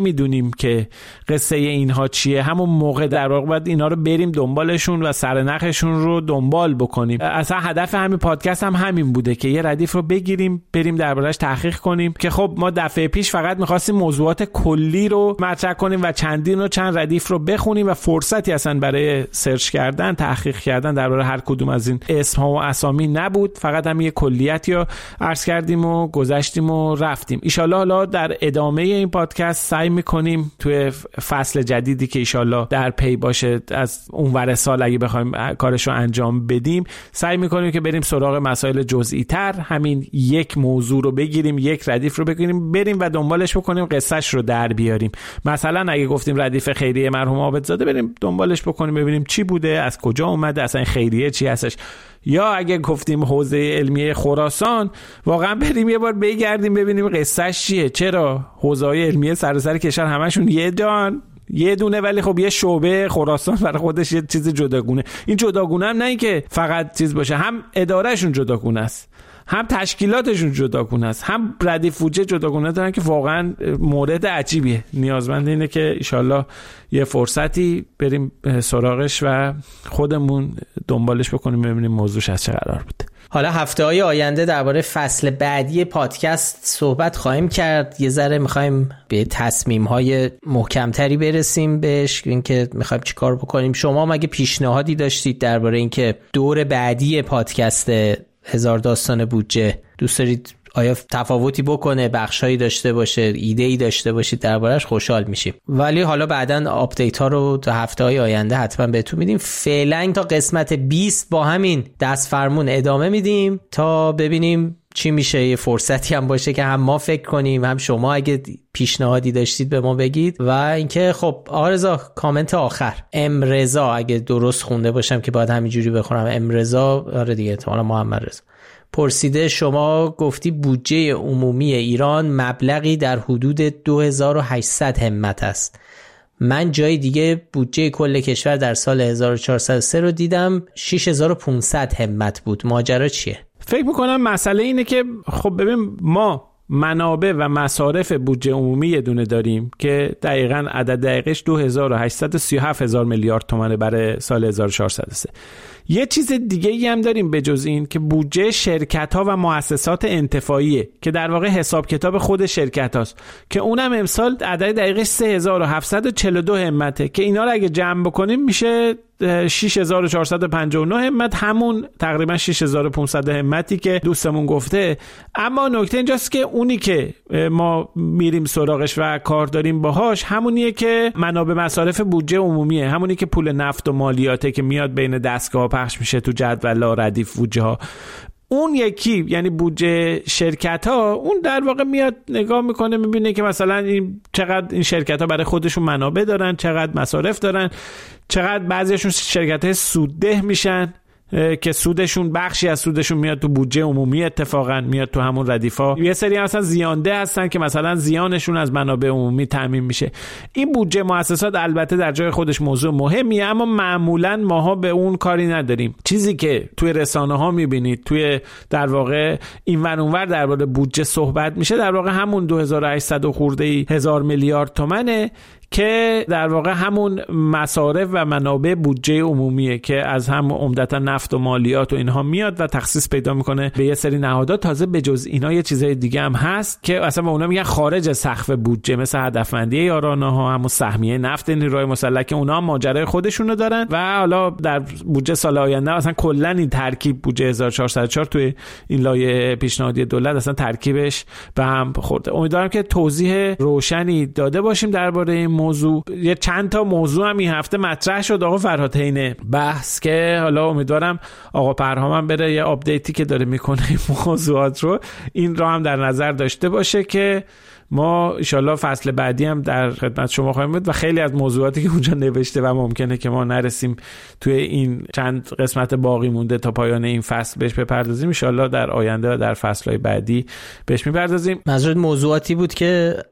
نمیدونیم که قصه اینها چیه، همون موقع در واقع باید اینا رو بریم دنبالشون و سرنخشون رو دنبال بکنیم. اصلا هدف همین پادکست هم همین بوده که یه ردیف رو بگیریم بریم دربارش تحقیق کنیم، که خب ما دفعه پیش فقط می‌خواستیم موضوعات کلی رو مطرح کنیم و چندین و چند ردیف رو بخونیم و فرصتی اصلا برای سرچ کردن، تحقیق کردن درباره هر کدوم از این اسم‌ها و اسامی نبود. فقط هم یه کلیتی رو عرض کردیم و گذشتیم و رفتیم. ان شاءالله حالا در ادامه این پادکست سعی می‌کنیم توی فصل جدیدی که ان شاءالله در پی باشه از اونور سال اگه بخوایم کارش رو انجام بدیم، سعی می‌کنیم که بریم سراغ مسائل جزئی‌تر، همین یک موضوع رو بگیریم، یک ردیف رو بگیریم بریم و دنبالش بکنیم، قصه‌اش رو در بیاریم. مثلا اگه گفتیم ردیف خیریه مرحوم عابدزاده، بریم دنبالش بکنیم ببینیم چی بوده، از کجا اومده، اصلا خیریه چی هستش. یا اگه گفتیم حوزه علمیه خراسان، واقعا بریم یه بار بگردیم ببینیم قصه‌اش چیه، چرا حوزه‌های علمیه سراسر کشور همشون یه دان یه دونه ولی خب یه شعبه خراسان برای خودش یه چیز جداگونه. این جداگونه هم نه این که فقط چیز باشه، هم ادارهشون جداگونه است، هم تشکیلاتشون جداگونه است، هم ردیف بودجه جداگونه دارن که واقعا مورد عجیبیه. نیازمند اینه که ان شاءالله یه فرصتی بریم سراغش و خودمون دنبالش بکنیم ببینیم موضوعش از چه قرار بوده. حالا هفته‌های آینده درباره فصل بعدی پادکست صحبت خواهیم کرد. یه ذره می‌خوایم به تصمیم‌های محکم‌تری برسیم بهش، اینکه می‌خوایم چیکار بکنیم. شما مگه پیشنهادی داشتید درباره اینکه دور بعدی پادکست هزار داستان بودجه دوست دارید آیا تفاوتی بکنه، بخشایی داشته باشه، ایده‌ای داشته باشید دربارش، خوشحال میشیم. ولی حالا بعداً آپدیت ها رو تا هفته‌های آینده حتما بهتون میدیم. فعلا تا قسمت بیست با همین دست فرمون ادامه میدیم تا ببینیم چی میشه. یه فرصتی هم باشه که هم ما فکر کنیم، هم شما اگه پیشنهادی داشتید به ما بگید. و اینکه خب آقا رضا کامنت آخر، ام رضا اگه درست خونده باشم که باید همینجوری بخونم، ام رضا، آره دیگه احتمالاً محمد رضا، پرسیده شما گفتی بودجه عمومی ایران مبلغی در حدود دو هزار و هشتصد همت است. من جای دیگه بودجه کل کشور در سال هزار و چهارصد و سه رو دیدم شش هزار و پانصد همت بود. ماجرا چیه؟ فکر میکنم مسئله اینه که خب ببین ما منابع و مصارف بودجه عمومی یه دونه داریم که دقیقاً عدد دقیقش دو هزار و هشتصد و سی و هفت هزار میلیارد تومانه برای سال هزار و چهارصد و سه. یه چیز دیگه ای هم داریم به جز این که بودجه شرکت ها و مؤسسات انتفاعیه که در واقع حساب کتاب خود شرکت هاست که اونم امسال عدد دقیقش سه هزار و هفتصد و چهل و دو همته که اینا رو اگه جمع بکنیم میشه شش هزار و چهارصد و پنجاه و نه همت، همون تقریبا شش هزار و پانصد همتی که دوستمون گفته. اما نکته اینجاست که اونی که ما میریم سراغش و کار داریم باهاش همونیه که منابع مصارف بودجه عمومیه، همونی که پول نفت و مالیاته که میاد بین دستگاه پخش میشه تو جدول ردیف بودجه ها. اون یکی یعنی بودجه شرکت ها، اون در واقع میاد نگاه میکنه میبینه که مثلا این چقدر این شرکت ها برای خودشون منابع دارن، چقدر مصارف دارن، چقدر بعضیشون شرکت های سودده میشن که سودشون بخشی از سودشون میاد تو بودجه عمومی، اتفاقا میاد تو همون ردیفا. یه سری مثلا زیانده هستن که مثلا زیانشون از منابع عمومی تامین میشه. این بودجه مؤسسات البته در جای خودش موضوع مهمیه، اما معمولا ماها به اون کاری نداریم. چیزی که توی رسانه ها میبینید توی در واقع این ور اون ور درباره بودجه صحبت میشه، در واقع همون دو هزار و هشتصد و خورده هزار میلیارد تومانه که در واقع همون مصارف و منابع بودجه عمومیه که از هم عمدتا نفت و مالیات و اینها میاد و تخصیص پیدا میکنه به یه سری نهادات. تازه به جز اینا یه چیزای دیگه هم هست که اصلا به اونا میگن خارج از سقف بودجه، مثل هدفمندی یارانه ها، همون سهمیه نفت نیروی مسلح که اونا هم ماجرای خودشونو دارن. و حالا در بودجه سال آینده اصلا کلا این ترکیب بودجه هزار و چهارصد و چهار توی این لایحه پیشنهادی دولت اصلا ترکیبش به هم خورده. امیدوارم که توضیح روشنی داده باشیم درباره این موضوع. یه چند تا موضوع هم این هفته مطرح شد آقا فرهاد حین بحث که حالا امیدوارم آقا پرهام هم بره یه آپدیتی که داره میکنه این موضوعات رو این رو هم در نظر داشته باشه که ما انشالله فصل بعدی هم در خدمت شما خواهیم بود و خیلی از موضوعاتی که اونجا نوشته و ممکنه که ما نرسیم توی این چند قسمت باقی مونده تا پایان این فصل بهش بپردازیم، انشالله در آینده و در فصلهای بعدی بهش میپردازیم. منظورت موضوعاتی بود که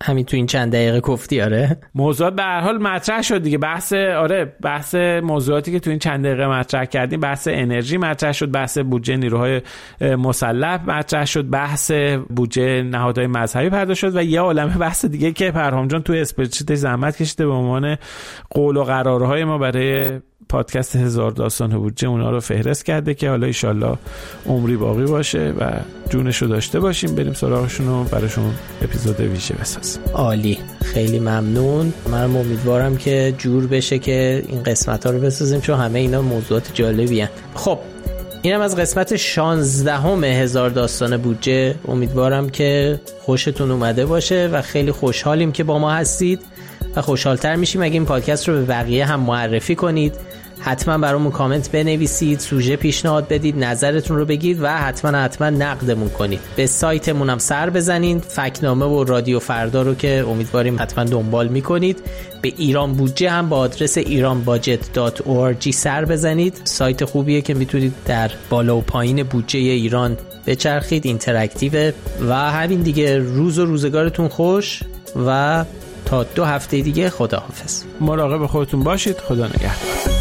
همین تو این چند دقیقه گفتی. آره موضوعات به هر حال مطرح شد دیگه. بحث آره بحث موضوعاتی که تو این چند دقیقه مطرح کردیم، بحث انرژی مطرح شد، بحث بودجه نیروهای مسلح مطرح شد، بحث بودجه نهادهای مذهبی پرداخت شد و یه عالمه بحث دیگه که پرهام جان تو اسپرچیت زحمت کشیده به عنوان قول و قرارهای ما برای پادکست هزار داستان بودجه اونا رو فهرست کرده که حالا ایشالله عمری باقی باشه و جونشو داشته باشیم بریم سراغشون و براشون اپیزود ویژه بسازیم. عالی، خیلی ممنون. من امیدوارم که جور بشه که این قسمت ها رو بسازیم چون همه اینا موضوعات جالبی هن. خب اینم از قسمت شانزدهم هزار داستان بودجه. امیدوارم که خوشتون اومده باشه و خیلی خوشحالیم که با ما هستید و خوشحالتر میشیم اگه این پادکست رو به بقیه هم معرفی کنید. حتما برامون کامنت بنویسید، سوژه پیشنهاد بدید، نظرتون رو بگید و حتما حتما نقدمون کنید. به سایتمون هم سر بزنید، فکتنامه و رادیو فردا رو که امیدواریم حتما دنبال میکنید. به ایران بودجه هم با آدرس ایران باجت دات او آر جی سر بزنید. سایت خوبیه که میتونید در بالا و پایین بودجه ایران بچرخید، اینتراکتیو. و همین دیگه، روز و روزگارتون خوش و تا دو هفته دیگه خداحافظ. مراقب خودتون باشید. خدا نگهدار.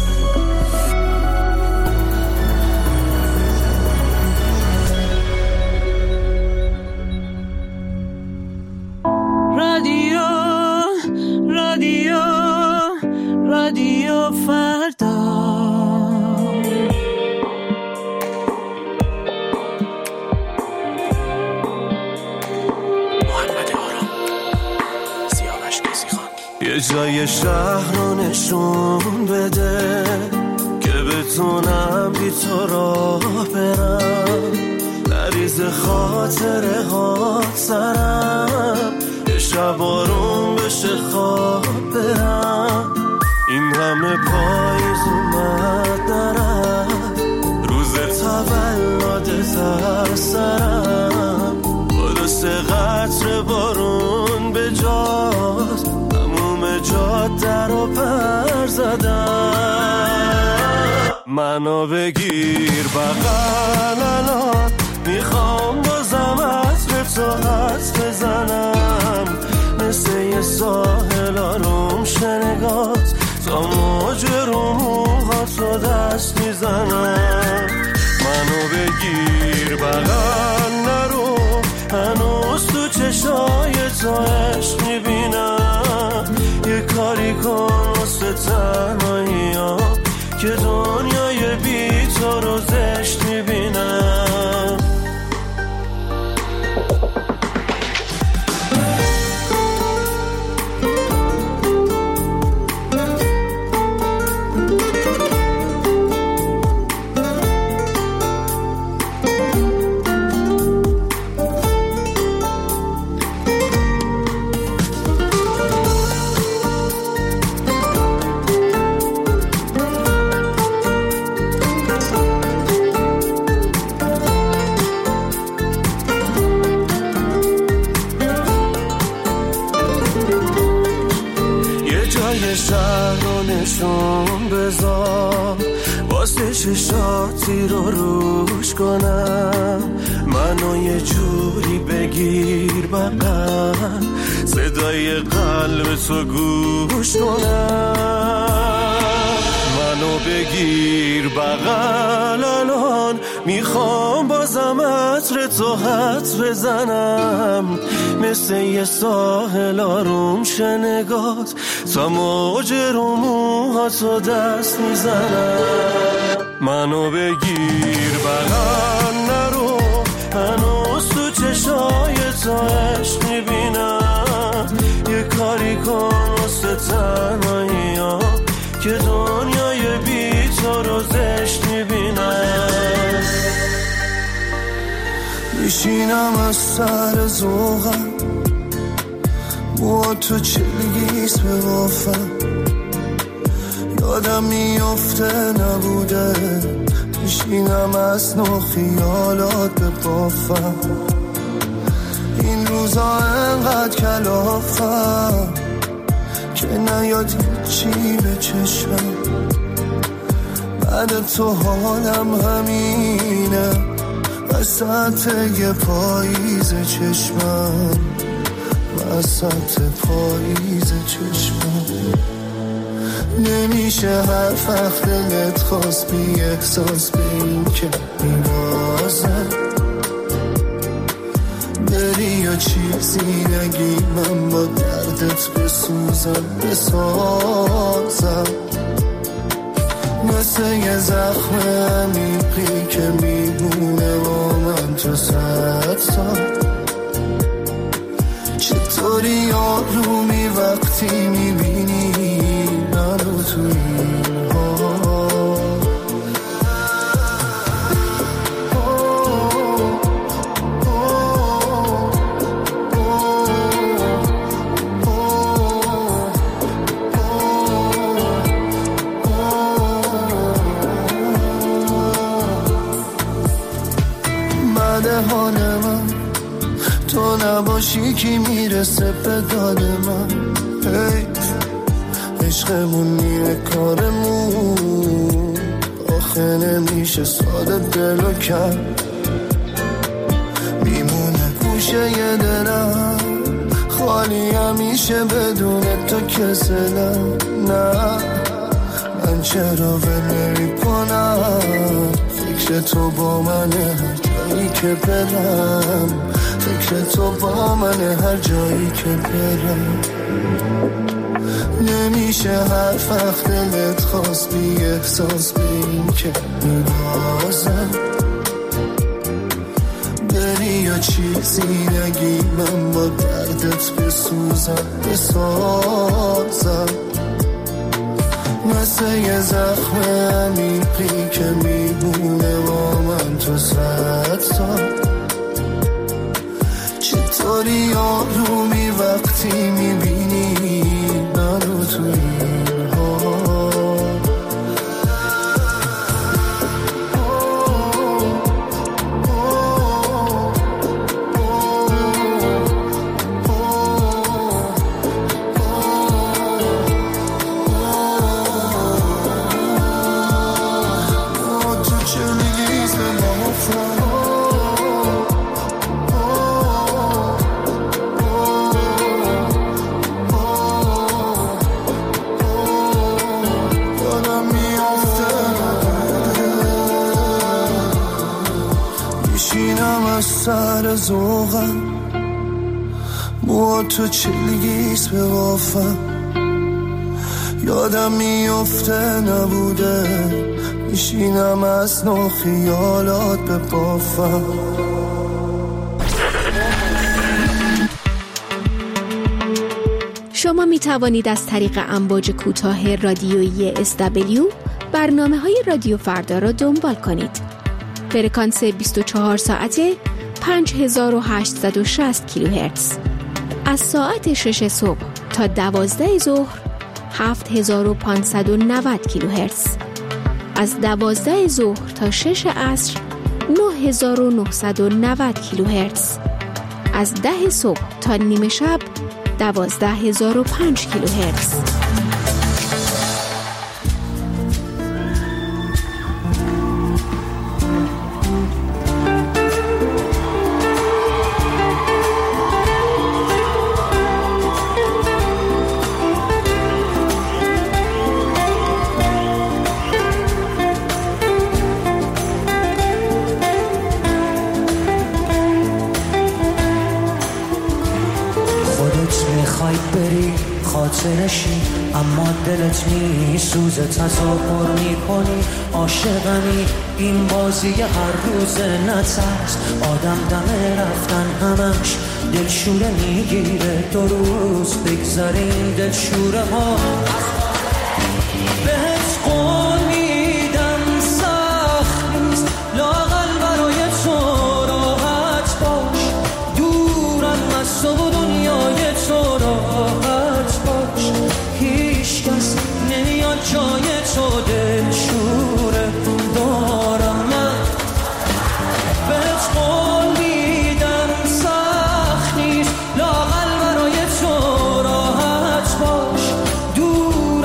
رادیو فردا. محمد آرام، سیاوش کسیخان. یه جای شهر رو نشون بده که بتونم بی تو راه برم، نریز خاطره ها سرم، یه شب آروم بشه خواب برم. این همه پاییز اومد نرم، روز تولدت از سرم، با دست قطر بارون به جاست، تموم جاده رو پر زدم. منو بگیر بغل الان، میخوام بازم عطر تو حد بزنم، مثل یه ساحل آروم شنگات، تا موج رو موهاتو دست میزنم. منو بگیر بغل نرو، هنوز تو چشای تو عشق میبینم، یه کاری کن واسه تنهایی ها که دنیای بی تو رو زشت میبینم. نشون بذار واسه چشاتی رو روش کنم، منو یه جوری بگیر بغل، صدای قلب تو گوش کنم. منو بگیر بغل الان، میخوام بازم عطر تو حد بزنم، مثل یه ساحل آروم شنگات، تا موج رو موهاتو دست میزنم. منو بگیر بغل نرو، هنوز تو چشای تو عشق میبینم، یه کاری کن واسه تنهایی ها که دنیای بی تو رو زشت میبینم. میشینم از سر ذوقم، با تو چلگیست به وافم، یادم میفته نبوده، میشینم از نو خیالات به بافم، این روزا انقدر کلافم که نیاد هیچی به چشمم، بعد تو حالم همینه، وسط یه پاییز چشمم. وسط پاییز چشمم. نمیشه هر وقت دلت خواست بی احساس به این که میبازم بری یا چیزی نگی من با دردت بسوزم بسازم. مثل یه زخم عمیقی که میمونه با من تو صد سال. چطوری آرومی وقتی میبینی منو تو این حال. حال من تو نباشی کی میرسه به داد من. حیف عشقمون نیمه کارمون آخه نمیشه ساده دلو کرد. میمونه گوشه یه دلم خالی همیشه بدون تو کسلم. نه من چرا ول کنم فکر تو با منه جایی که برم. فکر تو با من هر جایی که برم. نمیشه هر وقت دلت خواست بی احساس به این که میبازم بری یا چیزی نگی من با دردت بسوزم بسازم. مثل یه زخم عمیقی که میمونه با من تو صد سال. چطوری آرومی وقتی میبینی منو تو این حال. سر زوغم با تو چلگیست به وافم. یادم میفته نبوده میشینم از نو خیالات به بافم. شما می توانید از طریق امواج کوتاه رادیویی اس دبلیو برنامه های رادیو فردا را دنبال کنید. فرکانس بیست و چهار ساعته پنج هزار و هشتصد و شصت کیلوهرتز. از ساعت شش صبح تا دوازده ظهر هفت هزار و پانصد و نود کیلوهرتز. از دوازده ظهر تا شش عصر نه هزار و نهصد و نود کیلوهرتز. از ده صبح تا نیمه شب دوازده هزار و پنج کیلوهرتز. خاطرشی اما دلت میسوزه تصور میکنی عاشقمی این بازی هر روز نترس. آدم دم رفتن همش دلشوره میگیره دو روز بگذاریم دلشوره ها. بهت قول میدم سخت نیست لااقل برای تو راحت باش. دورم از تو و دنیای تو راحت باش. هیچ کس نمیاد جای تو دلشوره دارم من. بهت قول میدم سخت نیست لااقل برای تو راحت باش. دور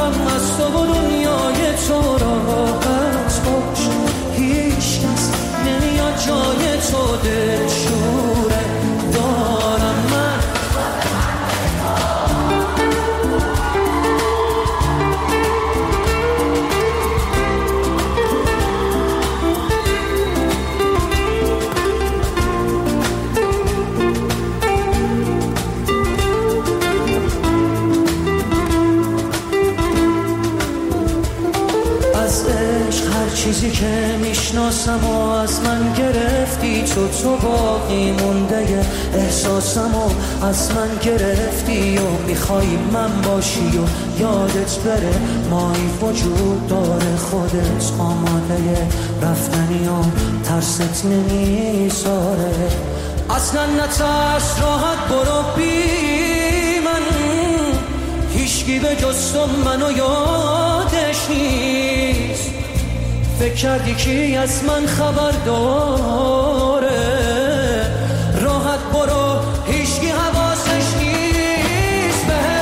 چیزی که میشناسم و از من گرفتی، تو تو باقی مونده احساسم و از من گرفتی و میخوای من باشی و یادت بره مایی وجود داره، خودت آماده رفتنی و ترست نمیذاره. اصلا نترس راحت برو بی من، هیچکی به جز تو منو یادش نیست. فکر کردی کی از من خبر داره، راحت برو هیچکی حواسش نیست. به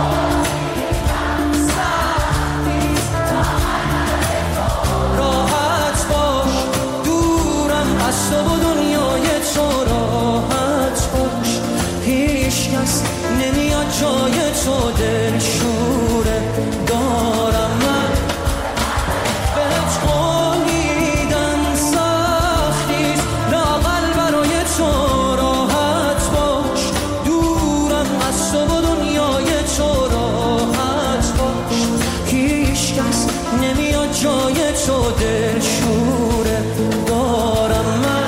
راحت باش دورم از تو و دنیای تو، راحت باش هیچ کس نمیاد جای تو، دلشوره دارم من بهت قولیدن سختیست، لااقل برای تو راحت باش دورم از تو و دنیای تو، راحت باش هیچ کس نمیاد جای تو، دلشوره دارم من.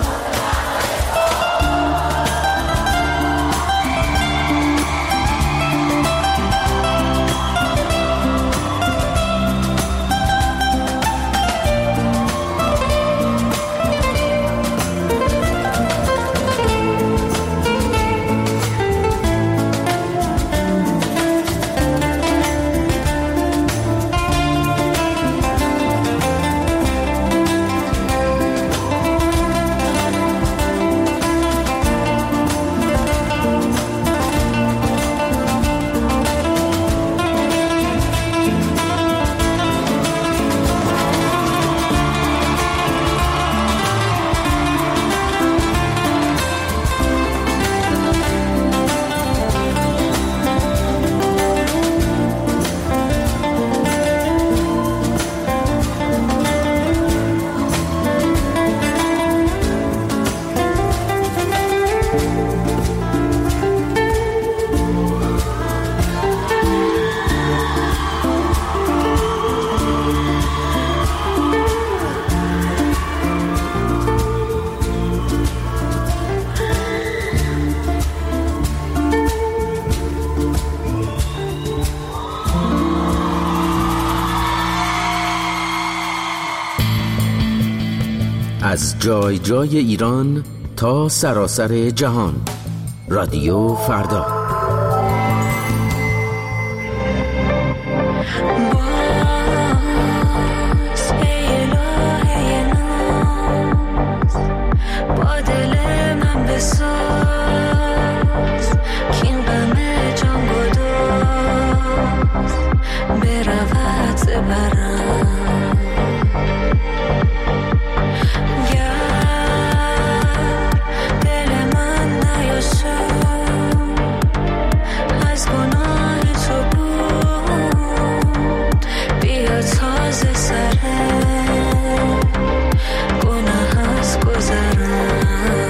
از جای جای ایران تا سراسر جهان، رادیو فردا. با دل من بساز کین غم جان گداز برود برم گر دل من نیاسود از گناه تو بود بیا تازه سره گناه از گذرم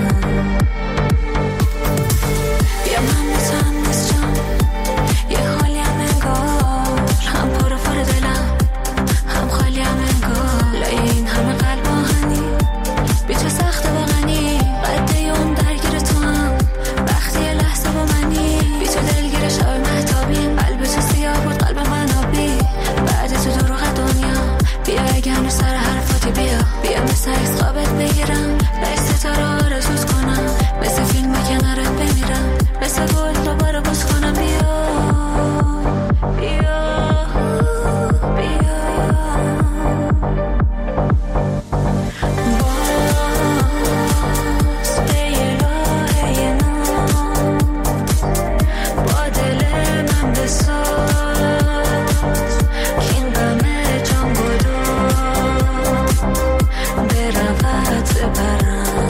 بیا من بتن نیست جان یه حالیم انگار هم پر پر دلم هم خالیم انگار لای این همه قلب آهنی بی تو سخت واقعی قد یوم درگیر تو هم وقتی یه لحظه با منی بی تو دلگیر شب مهتابی قلب تو سیاه بود قلب من آبی بعد تو دروغ دنیا بیا اگه هنو سر حرفاتی بیا بیا مثل عکس خوابت بگیرم لای ستاره آرزوت کنم مثل فیلم کنارت بمیرم مثل گل دوباره بوس کنم بیا بیا بیا باز ای الهه ناز با دل من بساز کین غم جان گداز برود برم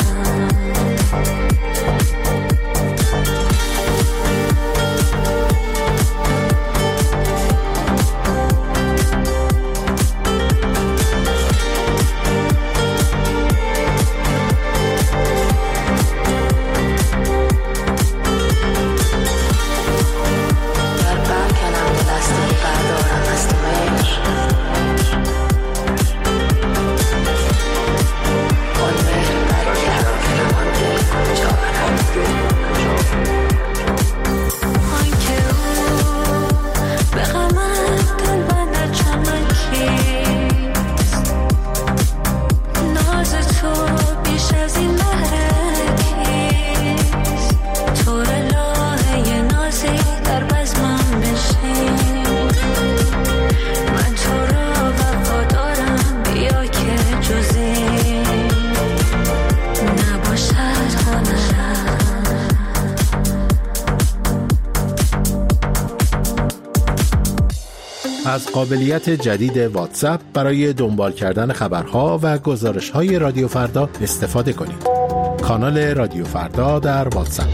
از قابلیت جدید واتساپ برای دنبال کردن خبرها و گزارش‌های رادیو فردا استفاده کنید. کانال رادیو فردا در واتساپ.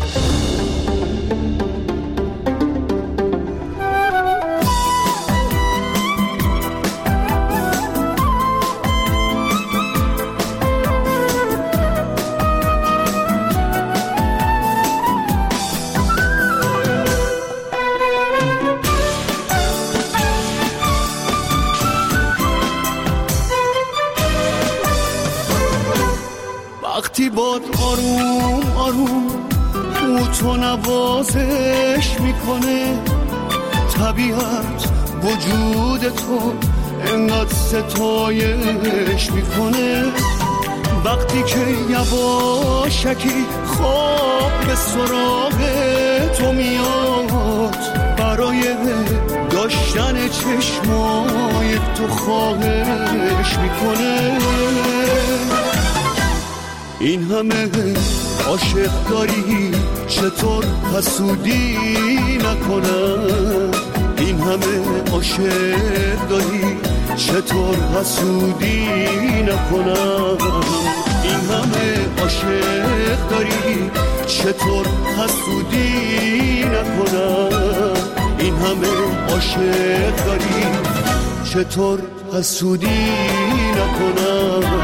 وقتی باد آروم آروم او تو نوازش میکنه، طبیعت وجود تو انقدر ستایش میکنه. وقتی که یواشکی خواب به سراغ تو میاد، برای داشتن چشمای تو خواهش میکنه. این همه عاشق داری چطور حسودی نکنم؟ این همه عاشق داری چطور حسودی نکنم؟ این همه عاشق داری چطور حسودی نکنم؟ این همه عاشق داری چطور حسودی نکنم؟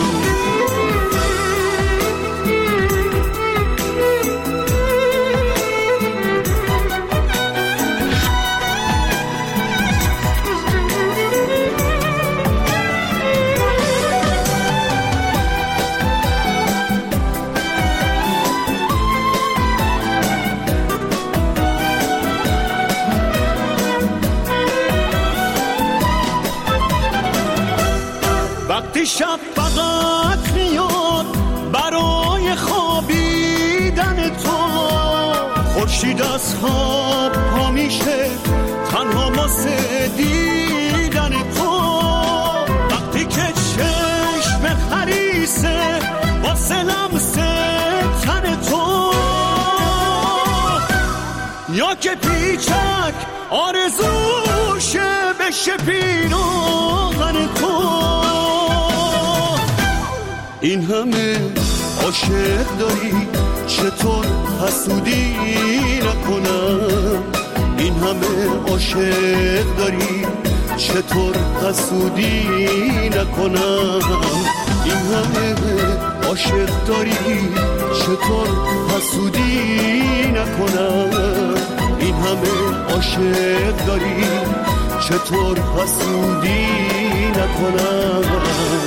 وقتی شب فقط میاد برای خوابیدن تو، خورشید از خواب پا میشه تنها واسه دیدن تو. وقتی که چشم خریسه واسه لمس تن تو، یا که پیچک آرزوشه بشه پیراهن تو. این همه عاشق داری چطور حسودی نکنم؟ این همه عاشق داری چطور حسودی نکنم؟ این همه عاشق داری چطور حسودی نکنم؟ این همه عاشق داری چطور حسودی نکنم؟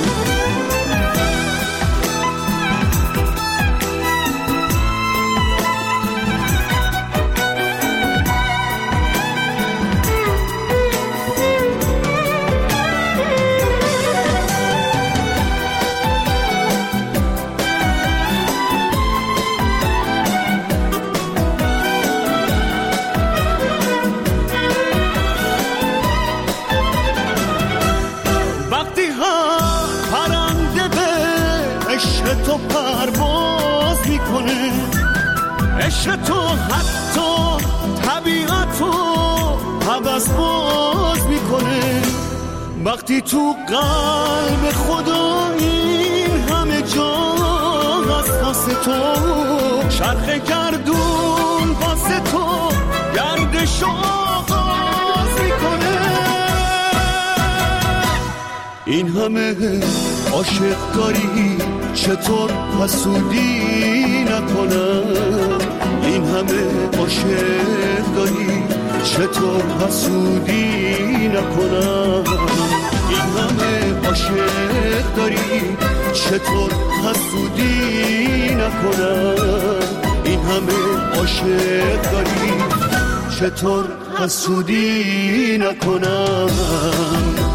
تو پرواز میکنه، عشق تو حتی طبیعت تو حوض باز میکنه. وقتی تو قلب خدا این همه جا از واسه تو، شرخ گردون واسه تو گردش آغاز میکنه. این همه عاشق داری چطور حسودی نکنم؟ این همه عاشق داری چطور حسودی نکنم؟ این همه عاشق داری چطور حسودی نکنم؟ این همه عاشق داری چطور حسودی نکنم؟